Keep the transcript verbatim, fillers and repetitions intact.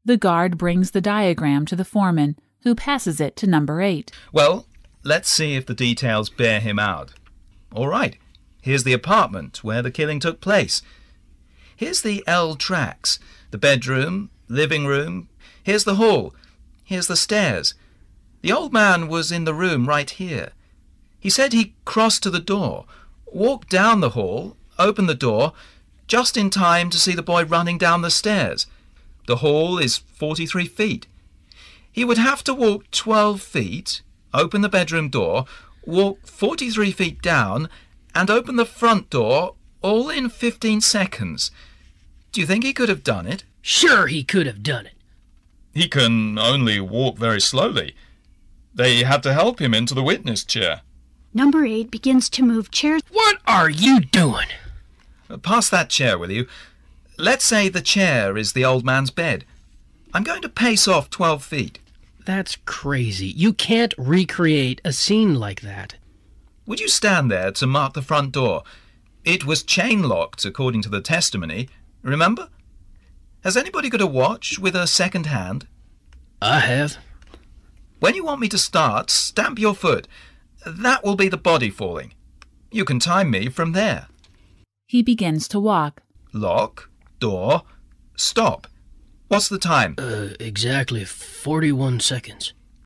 The guard brings the diagram to the foreman, who passes it to number eight. Well, let's see if the details bear him out. All right, here's the apartment where the killing took place. Here's the L tracks, the bedroom, living room. Here's the hall. Here's the stairs. The old man was in the room right here. He said he crossed to the door, walked down the hall, opened the door, just in time to see the boy running down the stairs. The hall is forty-three feet. He would have to walk twelve feet, open the bedroom door, walk forty-three feet down, and open the front door, all in fifteen seconds. Do you think he could have done it? Sure he could have done it. He can only walk very slowly. They had to help him into the witness chair. Number eight begins to move chairs. What are you doing? Pass that chair, will you? Let's say the chair is the old man's bed. I'm going to pace off twelve feet. That's crazy. You can't recreate a scene like that. Would you stand there to mark the front door? It was chain-locked, according to the testimony. Remember? Has anybody got a watch with a second hand? I have. When you want me to start, stamp your foot. That will be the body falling. You can time me from there. He begins to walk. Lock, door, stop. What's the time? Uh, exactly forty-one seconds.